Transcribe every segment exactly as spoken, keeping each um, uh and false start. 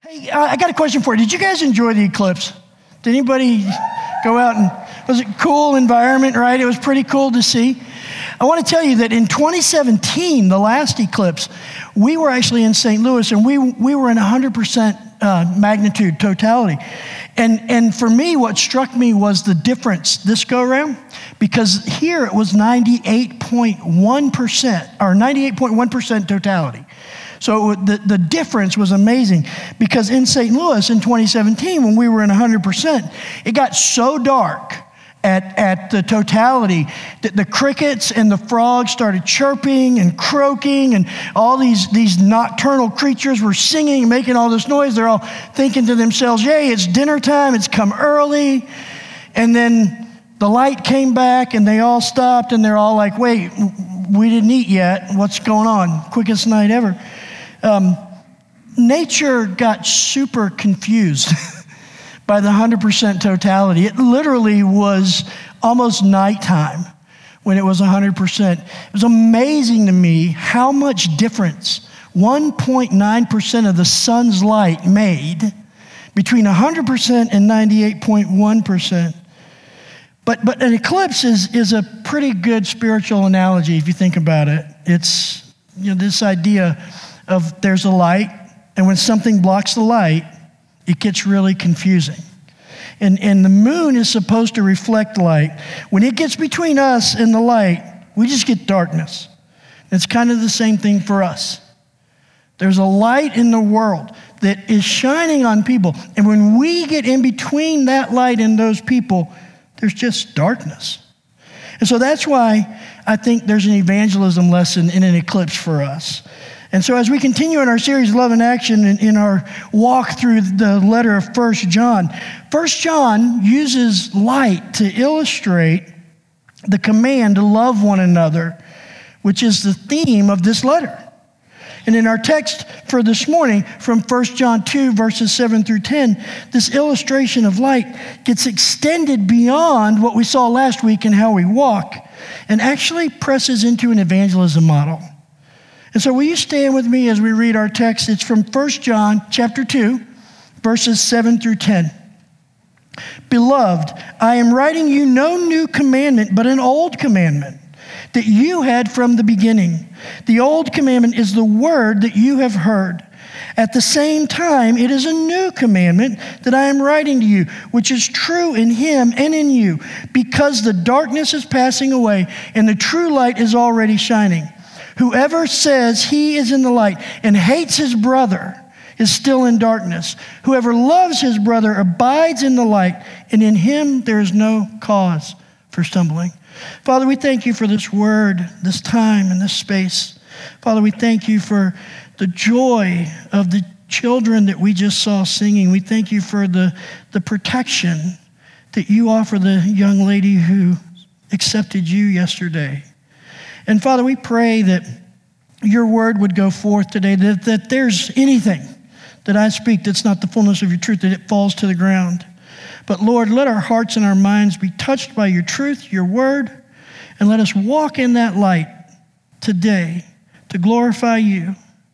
Hey, I got a question for you. Did you guys enjoy the eclipse? Did anybody go out and, was it a cool environment, right? It was pretty cool to see. I want to tell you that in twenty seventeen, the last eclipse, we were actually in Saint Louis, and we we were in one hundred percent uh, magnitude totality. And, and for me, what struck me was the difference this go around, because here it was ninety-eight point one percent, or ninety-eight point one percent totality. So the, the difference was amazing, because in Saint Louis in twenty seventeen, when we were in one hundred percent, it got so dark at, at the totality that the crickets and the frogs started chirping and croaking, and all these, these nocturnal creatures were singing and making all this noise. They're all thinking to themselves, yay, it's dinner time, it's come early. And then the light came back and they all stopped, and they're all like, wait, we didn't eat yet. What's going on? Quickest night ever. Um, nature got super confused by the one hundred percent totality. It literally was almost nighttime when it was one hundred percent. It was amazing to me how much difference one point nine percent of the sun's light made between one hundred percent and ninety-eight point one percent. But but an eclipse is, is a pretty good spiritual analogy if you think about it. It's, you know, this idea of there's a light, and when something blocks the light, it gets really confusing. And, and the moon is supposed to reflect light. When it gets between us and the light, we just get darkness. It's kind of the same thing for us. There's a light in the world that is shining on people, and when we get in between that light and those people, there's just darkness. And so that's why I think there's an evangelism lesson in an eclipse for us. And so as we continue in our series, Love in Action, in, in our walk through the letter of First John, First John uses light to illustrate the command to love one another, which is the theme of this letter. And in our text for this morning, from First John two, verses seven through ten, this illustration of light gets extended beyond what we saw last week in how we walk, and actually presses into an evangelism model. And so will you stand with me as we read our text? It's from First John chapter two, verses seven through ten. Beloved, I am writing you no new commandment, but an old commandment that you had from the beginning. The old commandment is the word that you have heard. At the same time, it is a new commandment that I am writing to you, which is true in him and in you, because the darkness is passing away and the true light is already shining. Whoever says he is in the light and hates his brother is still in darkness. Whoever loves his brother abides in the light, and in him there is no cause for stumbling. Father, we thank you for this word, this time, and this space. Father, we thank you for the joy of the children that we just saw singing. We thank you for the, the protection that you offer the young lady who accepted you yesterday. And Father, we pray that your word would go forth today, that, that there's anything that I speak that's not the fullness of your truth, that it falls to the ground. But Lord, let our hearts and our minds be touched by your truth, your word, and let us walk in that light today to glorify you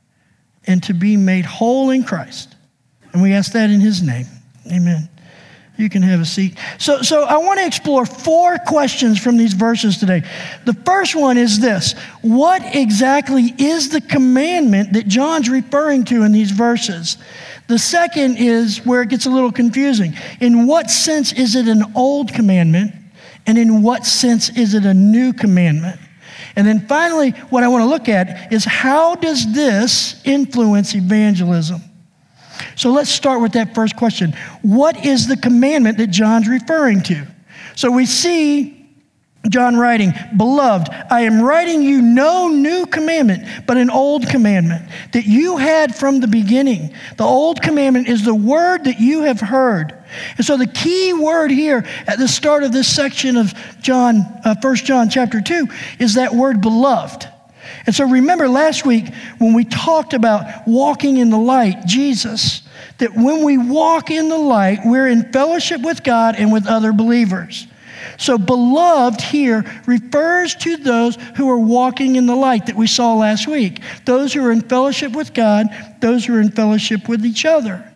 and to be made whole in Christ. And we ask that in his name. Amen. You can have a seat. So, so I want to explore four questions from these verses today. The first one is this: what exactly is the commandment that John's referring to in these verses? The second is where it gets a little confusing. In what sense is it an old commandment? And in what sense is it a new commandment? And then finally, what I want to look at is how does this influence evangelism? So let's start with that first question. What is the commandment that John's referring to? So we see John writing, Beloved, I am writing you no new commandment, but an old commandment that you had from the beginning. The old commandment is the word that you have heard. And so the key word here at the start of this section of John, uh, First John chapter two, is that word beloved. And so remember last week when we talked about walking in the light, Jesus, that when we walk in the light, we're in fellowship with God and with other believers. So beloved here refers to those who are walking in the light that we saw last week. Those who are in fellowship with God, those who are in fellowship with each other.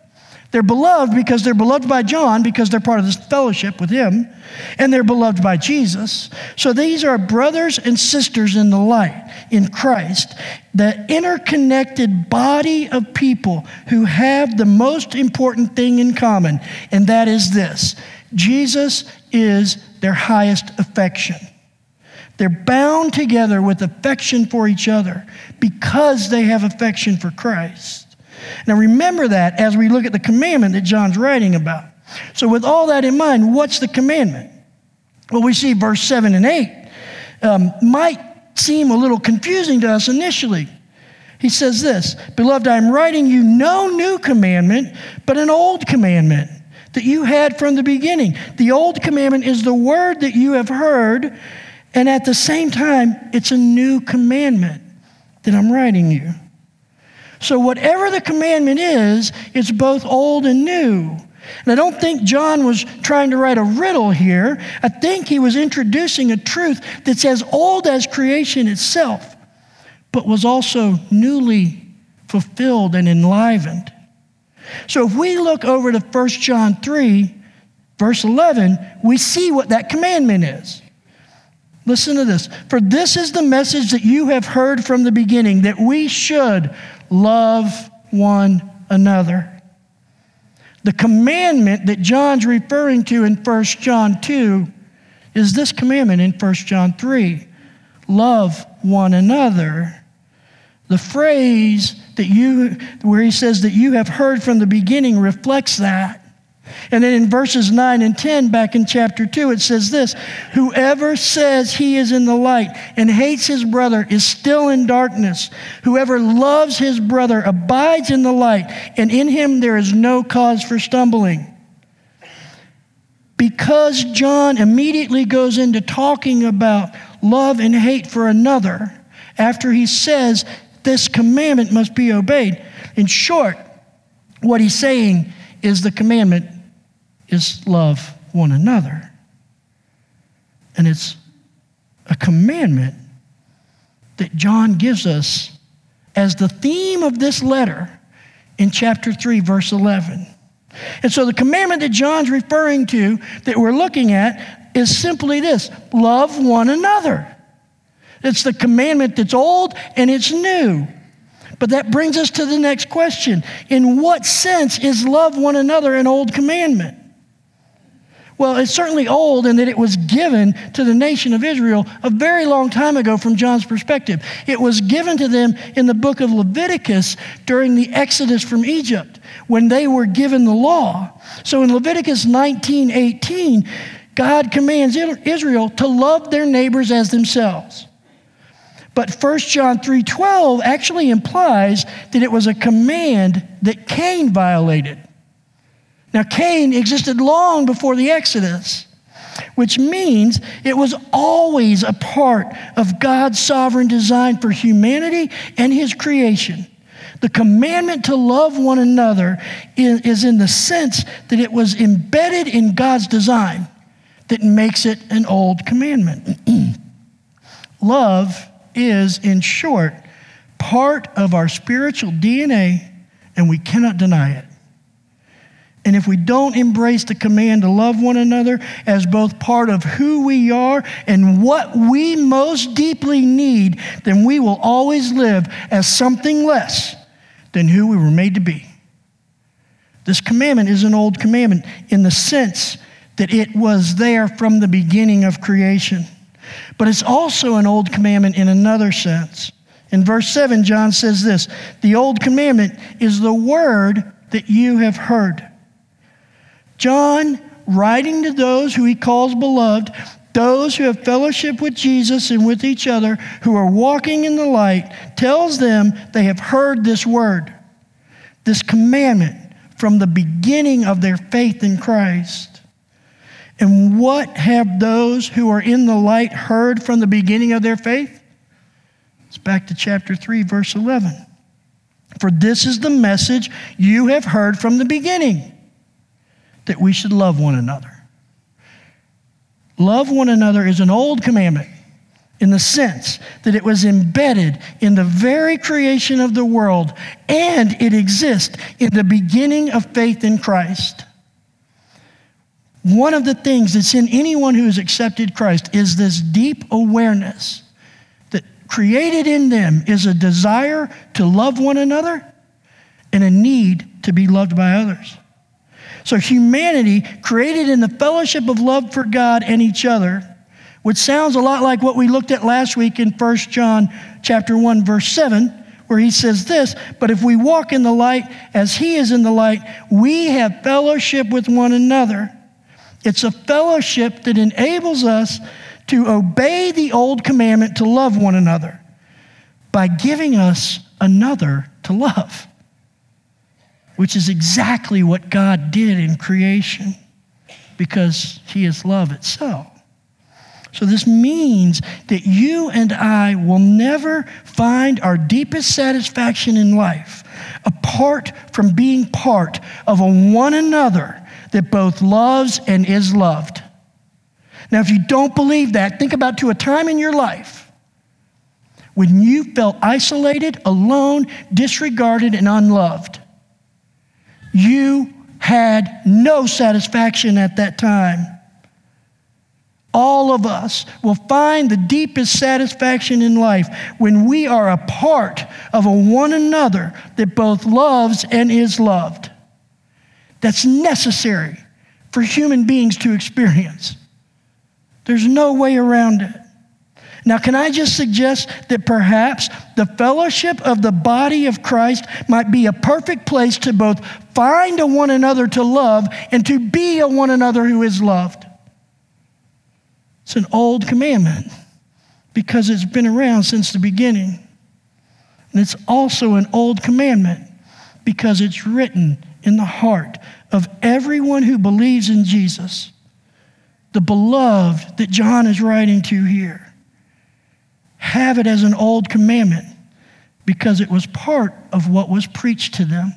They're beloved because they're beloved by John, because they're part of this fellowship with him, and they're beloved by Jesus. So these are brothers and sisters in the light, in Christ, the interconnected body of people who have the most important thing in common, and that is this: Jesus is their highest affection. They're bound together with affection for each other because they have affection for Christ. Now remember that as we look at the commandment that John's writing about. So with all that in mind, what's the commandment? Well, we see verse seven and eight um, might seem a little confusing to us initially. He says this: "Beloved, I am writing you no new commandment, but an old commandment that you had from the beginning. The old commandment is the word that you have heard, and at the same time, it's a new commandment that I'm writing you." So whatever the commandment is, it's both old and new. And I don't think John was trying to write a riddle here. I think he was introducing a truth that's as old as creation itself, but was also newly fulfilled and enlivened. So if we look over to First John three, verse eleven, we see what that commandment is. Listen to this. "For this is the message that you have heard from the beginning, that we should love one another." The commandment that John's referring to in First John two is this commandment in First John three. Love one another. The phrase that you, where he says that you have heard from the beginning, reflects that. And then in verses nine and ten, back in chapter two, it says this: "Whoever says he is in the light and hates his brother is still in darkness. Whoever loves his brother abides in the light, and in him there is no cause for stumbling." Because John immediately goes into talking about love and hate for another, after he says this commandment must be obeyed, in short, what he's saying is the commandment is love one another. And it's a commandment that John gives us as the theme of this letter in chapter three, verse eleven. And so the commandment that John's referring to, that we're looking at, is simply this: love one another. It's the commandment that's old and it's new. But that brings us to the next question. In what sense is love one another an old commandment? Well, it's certainly old in that it was given to the nation of Israel a very long time ago from John's perspective. It was given to them in the book of Leviticus during the Exodus from Egypt, when they were given the law. So in Leviticus nineteen eighteen, God commands Israel to love their neighbors as themselves. But First John three twelve actually implies that it was a command that Cain violated. Now, Cain existed long before the Exodus, which means it was always a part of God's sovereign design for humanity and his creation. The commandment to love one another is in the sense that it was embedded in God's design that makes it an old commandment. Love is, in short, part of our spiritual D N A, and we cannot deny it. And if we don't embrace the command to love one another as both part of who we are and what we most deeply need, then we will always live as something less than who we were made to be. This commandment is an old commandment in the sense that it was there from the beginning of creation. But it's also an old commandment in another sense. In verse seven, John says this: "The old commandment is the word that you have heard." John, writing to those who he calls beloved, those who have fellowship with Jesus and with each other, who are walking in the light, tells them they have heard this word, this commandment from the beginning of their faith in Christ. And what have those who are in the light heard from the beginning of their faith? It's back to chapter three, verse eleven. "For this is the message you have heard from the beginning, that we should love one another." Love one another is an old commandment, in the sense that it was embedded in the very creation of the world, and it exists in the beginning of faith in Christ. One of the things that's in anyone who has accepted Christ is this deep awareness that created in them is a desire to love one another and a need to be loved by others. So humanity, created in the fellowship of love for God and each other, which sounds a lot like what we looked at last week in First John chapter one, verse seven, where he says this, but if we walk in the light as he is in the light, we have fellowship with one another. It's a fellowship that enables us to obey the old commandment to love one another by giving us another to love, which is exactly what God did in creation because he is love itself. So this means that you and I will never find our deepest satisfaction in life apart from being part of a one another that both loves and is loved. Now, if you don't believe that, think about to a time in your life when you felt isolated, alone, disregarded, and unloved. You had no satisfaction at that time. All of us will find the deepest satisfaction in life when we are a part of a one another that both loves and is loved. That's necessary for human beings to experience. There's no way around it. Now, can I just suggest that perhaps the fellowship of the body of Christ might be a perfect place to both find a one another to love and to be a one another who is loved? It's an old commandment because it's been around since the beginning. And it's also an old commandment because it's written in the heart of everyone who believes in Jesus, the beloved that John is writing to here. Have it as an old commandment because it was part of what was preached to them.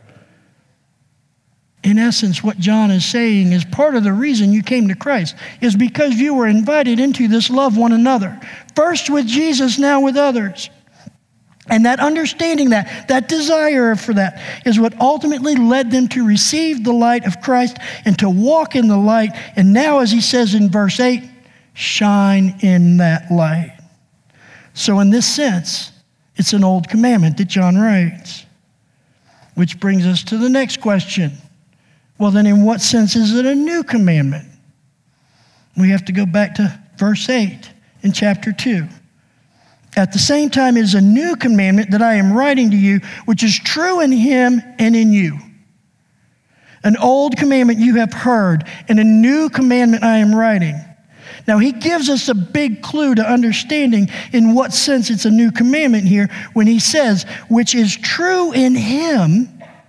In essence, what John is saying is part of the reason you came to Christ is because you were invited into this love one another. First with Jesus, now with others. And that understanding that, that desire for that is what ultimately led them to receive the light of Christ and to walk in the light. And now, as he says in verse eight, shine in that light. So in this sense, it's an old commandment that John writes. Which brings us to the next question. Well, then in what sense is it a new commandment? We have to go back to verse eight in chapter two. At the same time, it is a new commandment that I am writing to you, which is true in him and in you. An old commandment you have heard, and a new commandment I am writing. Now, he gives us a big clue to understanding in what sense it's a new commandment here when he says, which is true in him.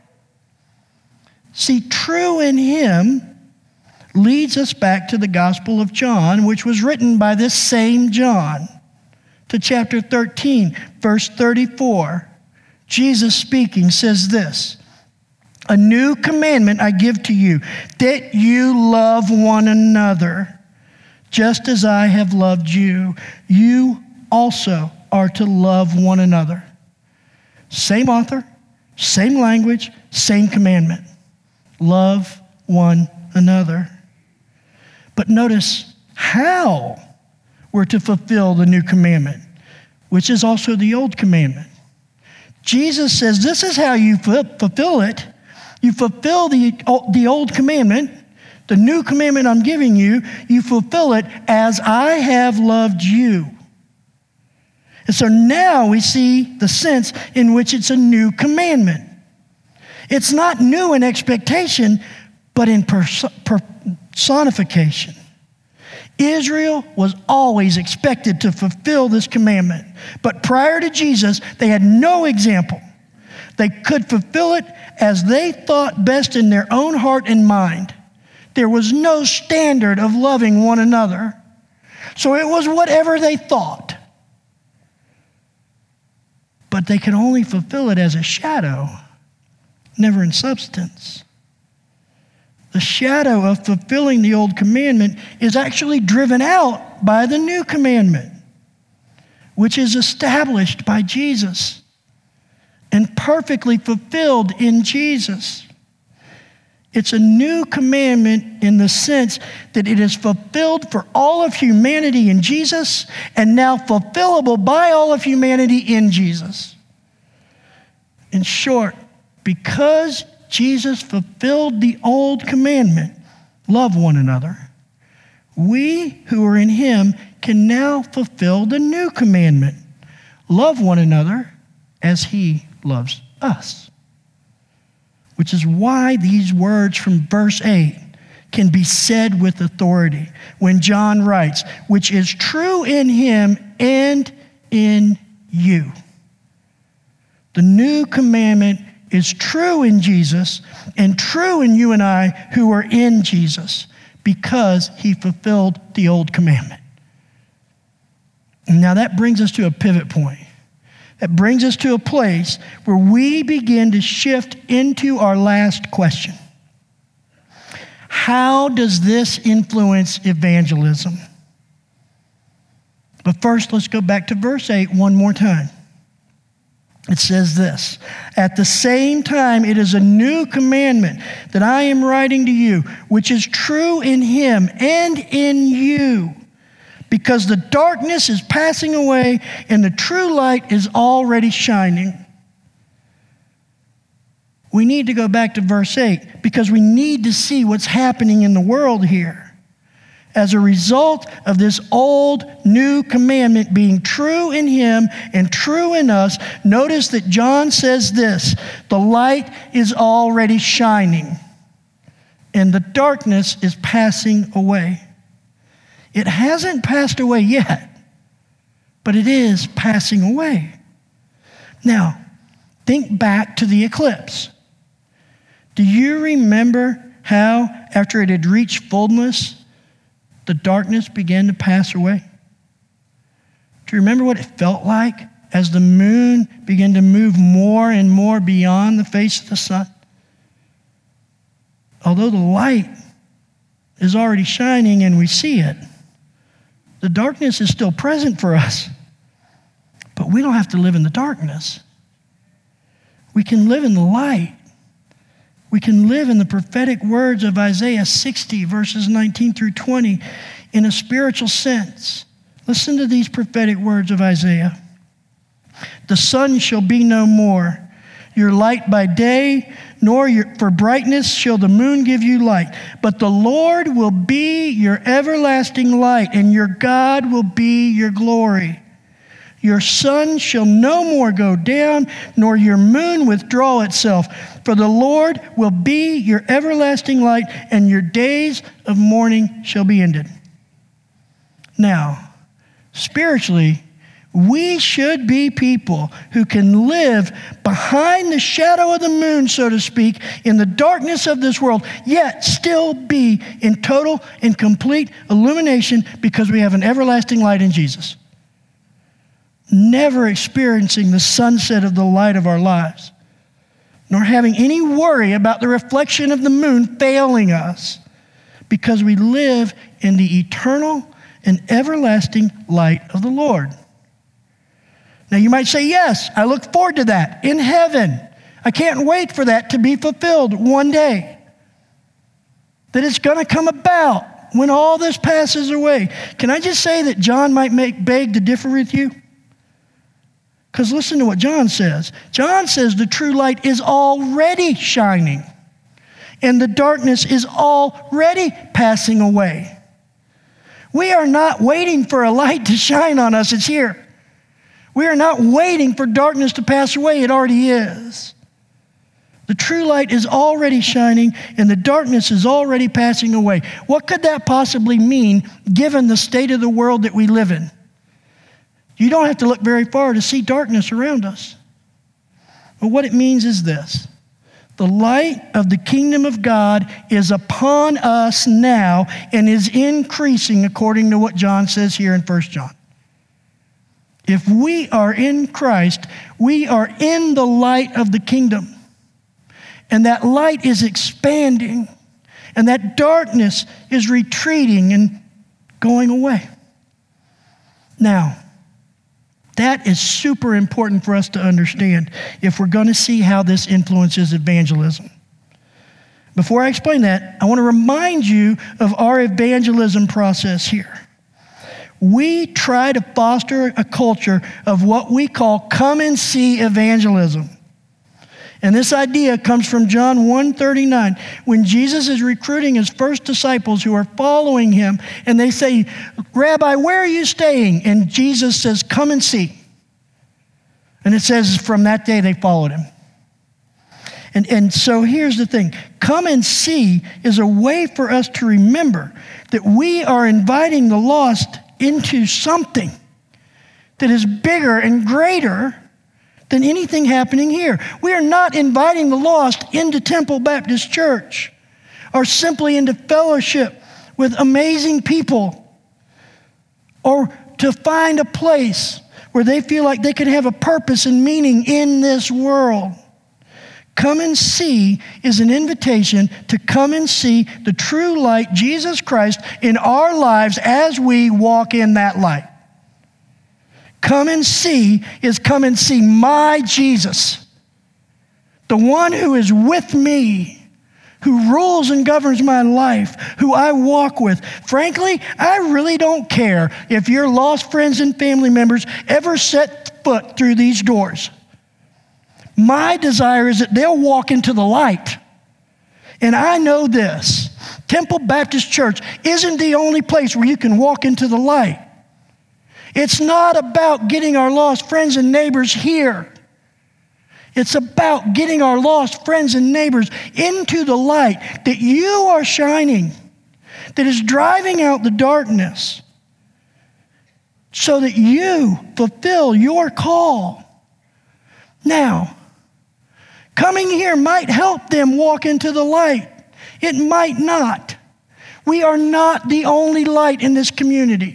See, true in him leads us back to the Gospel of John, which was written by this same John, to chapter thirteen, verse thirty-four. Jesus speaking says this, a new commandment I give to you, that you love one another, just as I have loved you. You also are to love one another. Same author, same language, same commandment. Love one another. But notice how we're to fulfill the new commandment, which is also the old commandment. Jesus says this is how you fulfill it. You fulfill the, the old commandment, the new commandment I'm giving you, you fulfill it as I have loved you. And so now we see the sense in which it's a new commandment. It's not new in expectation, but in perso- personification. Israel was always expected to fulfill this commandment. But prior to Jesus, they had no example. They could fulfill it as they thought best in their own heart and mind. There was no standard of loving one another. So it was whatever they thought. But they could only fulfill it as a shadow, never in substance. The shadow of fulfilling the old commandment is actually driven out by the new commandment. which is established by Jesus and perfectly fulfilled in Jesus. It's a new commandment in the sense that it is fulfilled for all of humanity in Jesus and now fulfillable by all of humanity in Jesus. In short, because Jesus fulfilled the old commandment, love one another, we who are in him can now fulfill the new commandment, love one another as he loves us. Which is why these words from verse eight can be said with authority when John writes, which is true in him and in you. The new commandment is true in Jesus and true in you and I who are in Jesus because he fulfilled the old commandment. Now that brings us to a pivot point. That brings us to a place where we begin to shift into our last question. How does this influence evangelism? But first, let's go back to verse eight one more time. It says this, at the same time, it is a new commandment that I am writing to you, which is true in him and in you. Because the darkness is passing away and the true light is already shining. We need to go back to verse eight because we need to see what's happening in the world here. As a result of this old new commandment being true in him and true in us, notice that John says this, the light is already shining and the darkness is passing away. It hasn't passed away yet, but it is passing away. Now, think back to the eclipse. Do you remember how, after it had reached fullness, the darkness began to pass away? Do you remember what it felt like as the moon began to move more and more beyond the face of the sun? Although the light is already shining and we see it, the darkness is still present for us, but we don't have to live in the darkness. We can live in the light. We can live in the prophetic words of Isaiah sixty, verses nineteen through twenty, in a spiritual sense. Listen to these prophetic words of Isaiah. The sun shall be no more, your light by day, nor your, for brightness shall the moon give you light. But the Lord will be your everlasting light, and your God will be your glory. Your sun shall no more go down, nor your moon withdraw itself. For the Lord will be your everlasting light, and your days of mourning shall be ended. Now, spiritually, we should be people who can live behind the shadow of the moon, so to speak, in the darkness of this world, yet still be in total and complete illumination because we have an everlasting light in Jesus. Never experiencing the sunset of the light of our lives, nor having any worry about the reflection of the moon failing us, because we live in the eternal and everlasting light of the Lord. Now you might say, yes, I look forward to that in heaven. I can't wait for that to be fulfilled one day. That it's going to come about when all this passes away. Can I just say that John might make beg to differ with you? Because listen to what John says. John says the true light is already shining and the darkness is already passing away. We are not waiting for a light to shine on us. It's here. We are not waiting for darkness to pass away. It already is. The true light is already shining and the darkness is already passing away. What could that possibly mean given the state of the world that we live in? You don't have to look very far to see darkness around us. But what it means is this. The light of the kingdom of God is upon us now and is increasing according to what John says here in First John. If we are in Christ, we are in the light of the kingdom. And that light is expanding. And that darkness is retreating and going away. Now, That is super important for us to understand if we're going to see how this influences evangelism. Before I explain that, I want to remind you of our evangelism process here. We try to foster a culture of what we call come and see evangelism. And this idea comes from John one thirty-nine, when Jesus is recruiting his first disciples who are following him, and they say, Rabbi, where are you staying? And Jesus says, come and see. And it says from that day they followed him. And, and so here's the thing. Come and see is a way for us to remember that we are inviting the lost into something that is bigger and greater than anything happening here. We are not inviting the lost into Temple Baptist Church or simply into fellowship with amazing people or to find a place where they feel like they can have a purpose and meaning in this world. Come and see is an invitation to come and see the true light, Jesus Christ, in our lives as we walk in that light. Come and see is come and see my Jesus, the one who is with me, who rules and governs my life, who I walk with. Frankly, I really don't care if your lost friends and family members ever set foot through these doors. My desire is that they'll walk into the light. And I know this, Temple Baptist Church isn't the only place where you can walk into the light. It's not about getting our lost friends and neighbors here. It's about getting our lost friends and neighbors into the light that you are shining, that is driving out the darkness, so that you fulfill your call. Now, coming here might help them walk into the light. It might not. We are not the only light in this community.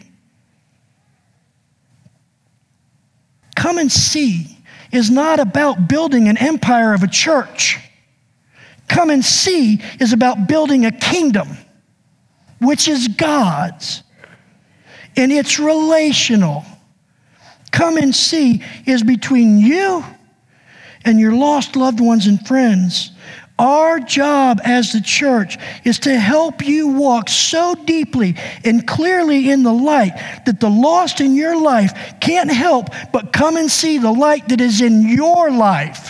Come and see is not about building an empire of a church. Come and see is about building a kingdom, which is God's, and it's relational. Come and see is between you and your lost loved ones and friends. Our job as the church is to help you walk so deeply and clearly in the light that the lost in your life can't help but come and see the light that is in your life.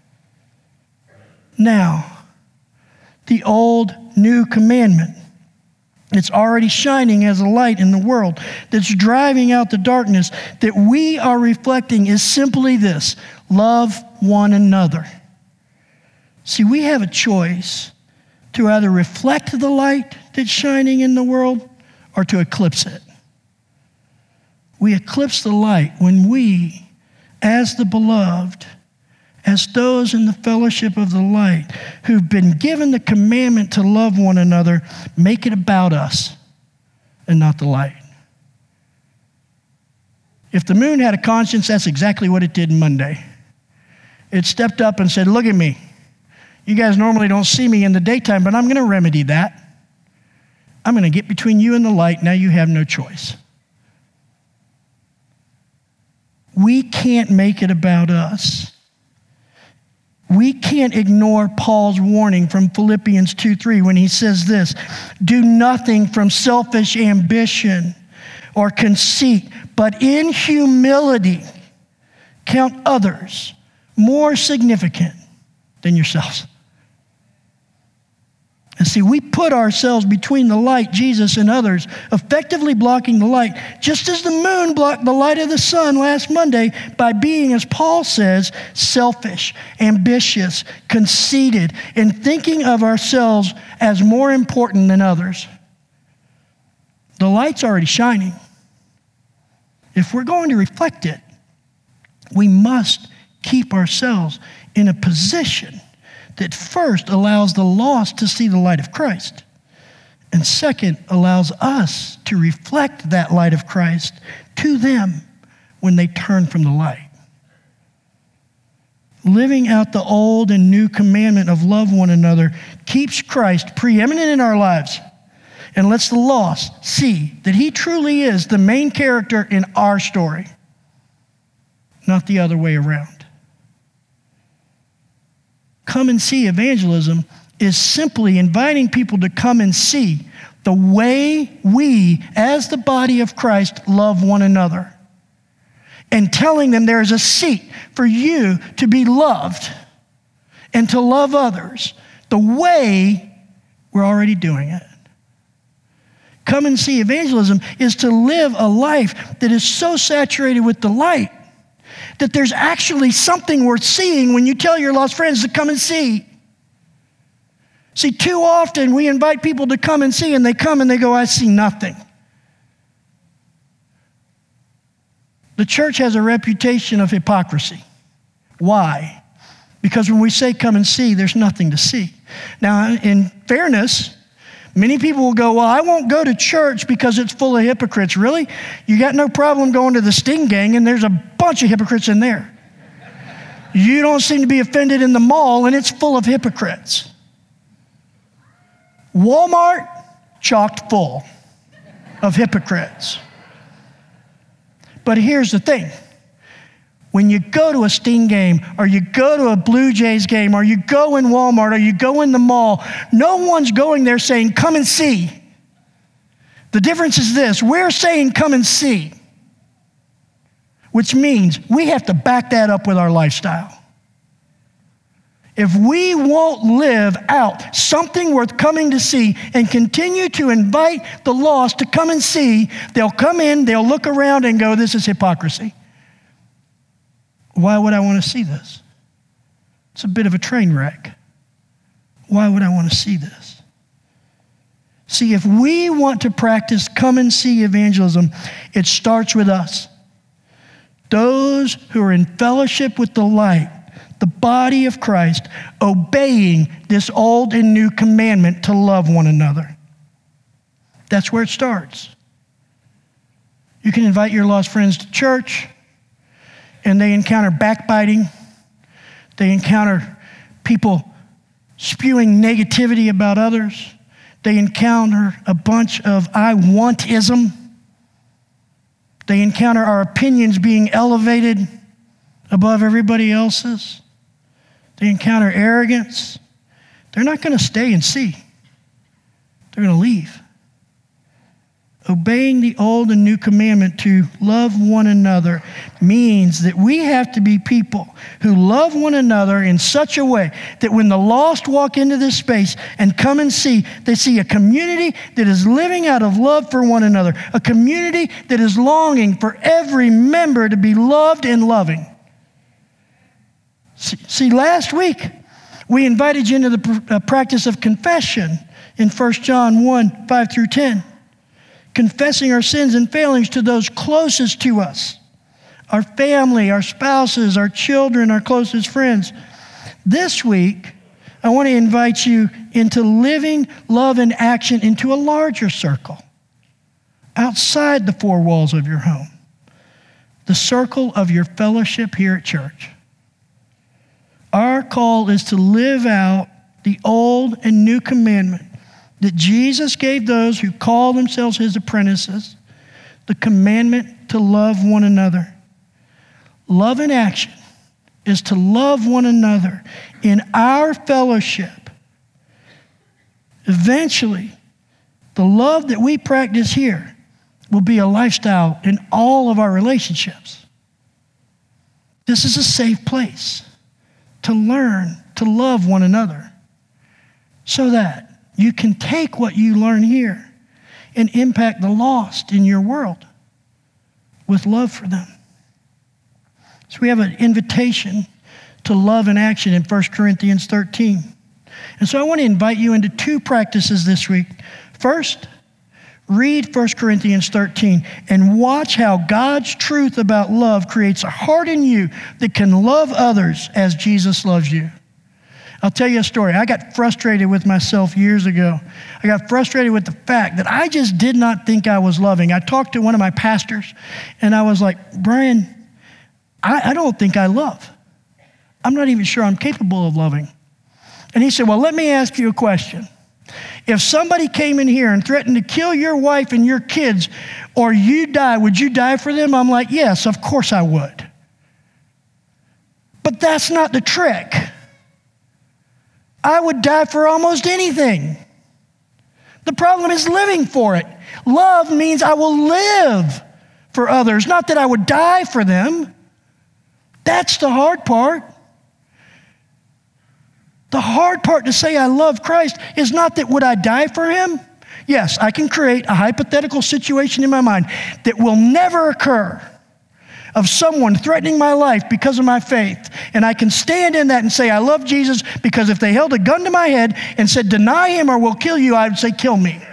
Now, the old new commandment, it's already shining as a light in the world that's driving out the darkness that we are reflecting is simply this: love one another. See, we have a choice to either reflect the light that's shining in the world or to eclipse it. We eclipse the light when we, as the beloved, as those in the fellowship of the light who've been given the commandment to love one another, make it about us and not the light. If the moon had a conscience, that's exactly what it did Monday. It stepped up and said, look at me. You guys normally don't see me in the daytime, but I'm going to remedy that. I'm going to get between you and the light. Now you have no choice. We can't make it about us. We can't ignore Paul's warning from Philippians two three when he says this: do nothing from selfish ambition or conceit, but in humility count others more significant than yourselves. And see, we put ourselves between the light, Jesus, and others, effectively blocking the light, just as the moon blocked the light of the sun last Monday by being, as Paul says, selfish, ambitious, conceited, and thinking of ourselves as more important than others. The light's already shining. If we're going to reflect it, we must keep ourselves in a position that first allows the lost to see the light of Christ, and second, allows us to reflect that light of Christ to them when they turn from the light. Living out the old and new commandment of love one another keeps Christ preeminent in our lives and lets the lost see that he truly is the main character in our story. not the other way around. Come and see evangelism is simply inviting people to come and see the way we, as the body of Christ, love one another. And telling them there is a seat for you to be loved and to love others the way we're already doing it. Come and see evangelism is to live a life that is so saturated with the light that there's actually something worth seeing when you tell your lost friends to come and see. See, too often we invite people to come and see, and they come and they go, I see nothing. The church has a reputation of hypocrisy. Why? Because when we say come and see, there's nothing to see. Now, in fairness, many people will go, well, I won't go to church because it's full of hypocrites. Really? You got no problem going to the Sting Gang, and there's a bunch of hypocrites in there. You don't seem to be offended in the mall, and it's full of hypocrites. Walmart, chocked full of hypocrites. But here's the thing. When you go to a Sting game, or you go to a Blue Jays game, or you go in Walmart, or you go in the mall, no one's going there saying, come and see. The difference is this. We're saying, come and see. Which means we have to back that up with our lifestyle. If we won't live out something worth coming to see and continue to invite the lost to come and see, they'll come in, they'll look around and go, this is hypocrisy. Why would I want to see this? It's a bit of a train wreck. Why would I want to see this? See, if we want to practice come and see evangelism, it starts with us. Those who are in fellowship with the light, the body of Christ, obeying this old and new commandment to love one another. That's where it starts. You can invite your lost friends to church, and they encounter backbiting. They encounter people spewing negativity about others. They encounter a bunch of I want-ism. They encounter our opinions being elevated above everybody else's. They encounter arrogance. They're not going to stay and see. They're going to leave. Obeying the old and new commandment to love one another means that we have to be people who love one another in such a way that when the lost walk into this space and come and see, they see a community that is living out of love for one another, a community that is longing for every member to be loved and loving. See, last week, we invited you into the practice of confession in First John one, five through ten. Confessing our sins and failings to those closest to us, our family, our spouses, our children, our closest friends. This week, I want to invite you into living love and action into a larger circle, outside the four walls of your home, the circle of your fellowship here at church. Our call is to live out the old and new commandment that Jesus gave those who call themselves his apprentices, the commandment to love one another. Love in action is to love one another in our fellowship. Eventually, the love that we practice here will be a lifestyle in all of our relationships. This is a safe place to learn to love one another so that you can take what you learn here and impact the lost in your world with love for them. So we have an invitation to love in action in First Corinthians thirteen. And so I want to invite you into two practices this week. First, read First Corinthians thirteen and watch how God's truth about love creates a heart in you that can love others as Jesus loves you. I'll tell you a story. I got frustrated with myself years ago. I got frustrated with the fact that I just did not think I was loving. I talked to one of my pastors, and I was like, Brian, I, I don't think I love. I'm not even sure I'm capable of loving. And he said, well, let me ask you a question. If somebody came in here and threatened to kill your wife and your kids, or you die, would you die for them? I'm like, yes, of course I would. But that's not the trick. I would die for almost anything. The problem is living for it. Love means I will live for others, not that I would die for them. That's the hard part. The hard part to say I love Christ is not that would I die for him? Yes, I can create a hypothetical situation in my mind that will never occur of someone threatening my life because of my faith. And I can stand in that and say, I love Jesus, because if they held a gun to my head and said, deny him or we'll kill you, I would say, kill me.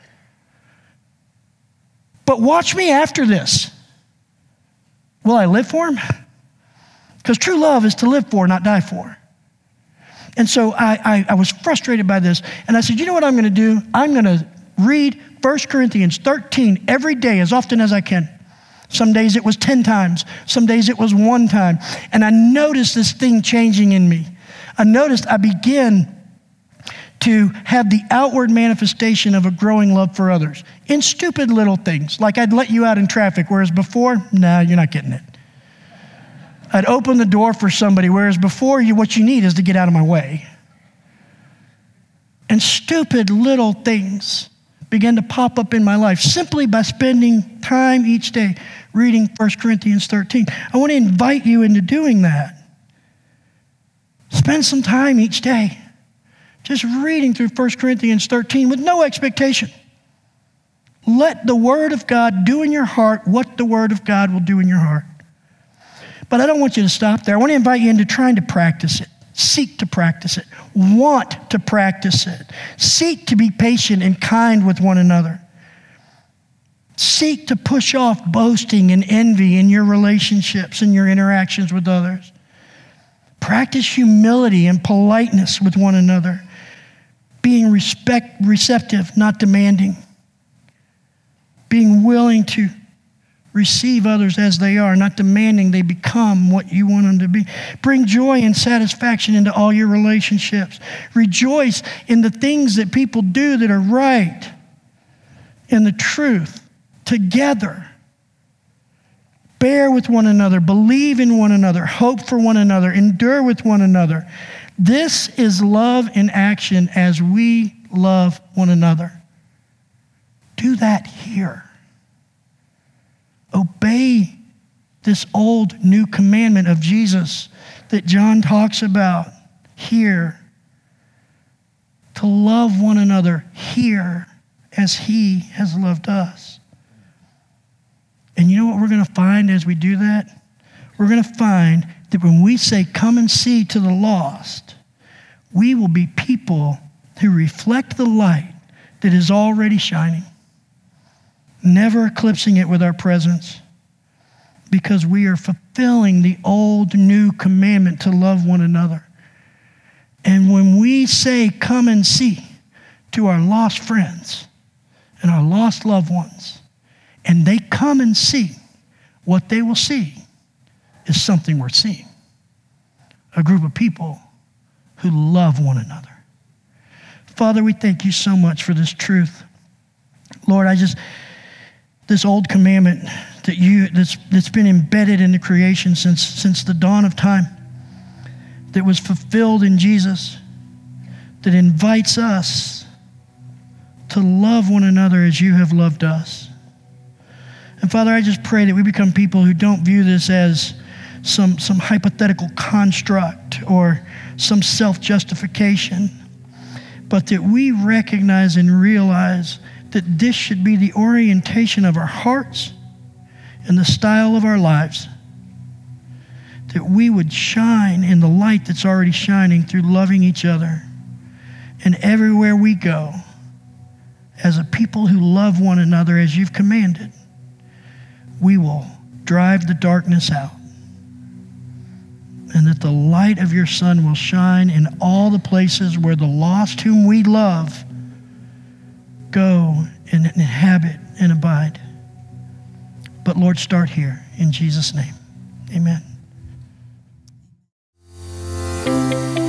But watch me after this. Will I live for him? Because true love is to live for, not die for. And so I, I, I was frustrated by this. And I said, you know what I'm going to do? I'm going to read First Corinthians thirteen every day as often as I can. Some days it was ten times. Some days it was one time. And I noticed this thing changing in me. I noticed I began to have the outward manifestation of a growing love for others in stupid little things. Like I'd let you out in traffic, whereas before, nah, you're not getting it. I'd open the door for somebody, whereas before, you, what you need is to get out of my way. And stupid little things began to pop up in my life simply by spending time each day reading First Corinthians thirteen. I want to invite you into doing that. Spend some time each day just reading through First Corinthians thirteen with no expectation. Let the Word of God do in your heart what the Word of God will do in your heart. But I don't want you to stop there. I want to invite you into trying to practice it. Seek to practice it. Want to practice it. Seek to be patient and kind with one another. Seek to push off boasting and envy in your relationships and your interactions with others. Practice humility and politeness with one another. Being respect, receptive, not demanding. Being willing to receive others as they are, not demanding they become what you want them to be. Bring joy and satisfaction into all your relationships. Rejoice in the things that people do that are right and the truth together. Bear with one another. Believe in one another. Hope for one another. Endure with one another. This is love in action as we love one another. Do that here. Obey this old new commandment of Jesus that John talks about here. To love one another here as he has loved us. And you know what we're going to find as we do that? We're going to find that when we say, come and see to the lost, we will be people who reflect the light that is already shining, never eclipsing it with our presence, because we are fulfilling the old new commandment to love one another. And when we say, come and see to our lost friends and our lost loved ones, and they come and see, what they will see is something worth seeing. A group of people who love one another. Father, we thank you so much for this truth. Lord, I just, this old commandment that you, that's, that's been embedded in the creation since, since the dawn of time, that was fulfilled in Jesus, that invites us to love one another as you have loved us. And Father, I just pray that we become people who don't view this as some, some hypothetical construct or some self-justification, but that we recognize and realize that this should be the orientation of our hearts and the style of our lives, that we would shine in the light that's already shining through loving each other. And everywhere we go, as a people who love one another as you've commanded, we will drive the darkness out. And that the light of your Son will shine in all the places where the lost whom we love go and inhabit and abide. But Lord, start here in Jesus' name. Amen.